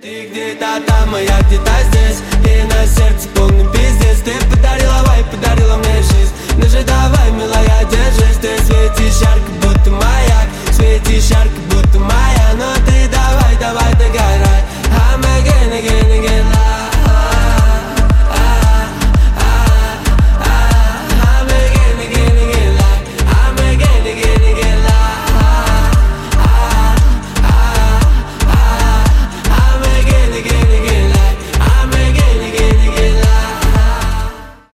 Ты где-то там, а я где-то здесь, и на сердце полный пиздец. Ты подарила вайп, подарила мне жизнь. Даже давай, милая, держись, ты